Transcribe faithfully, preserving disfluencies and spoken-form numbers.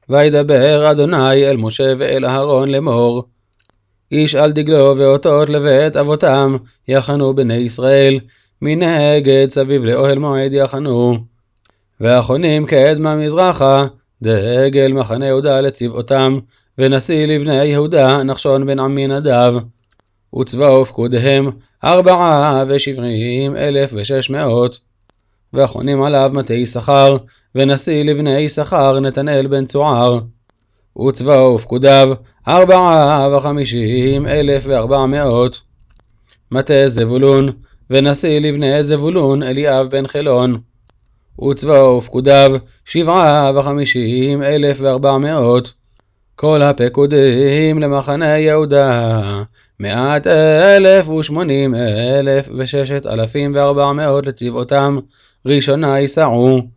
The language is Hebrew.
וידבר אדוני אל משה ואל אהרון לאמור, איש על דגלו ואותות לבית אבותם יחנו בני ישראל, מנגד סביב לאוהל מועד יחנו. והחונים קדמה מזרחה, דגל מחנה יהודה לצבאותם, ונשיא לבני יהודה נחשון בן עמינדב. וצבאו ופקודיהם ארבעה ושבעים אלף ושש מאות. והחונים עליו מטה יששכר, ונשיא לבני יששכר נתנאל בן צוער. וצבאו ופקודיו ארבעה וחמישים אלף וארבע מאות. מטה זבולון, ונשיא לבני זבולון אליאב בן חילון. וצבאו ופקודיו שבעה וחמישים אלף וארבע מאות. כל הפקודים למחנה יהודה מאת אלף ושמונים אלף וששת אלפים וארבע מאות לצבאותם, ראשונה יסעו.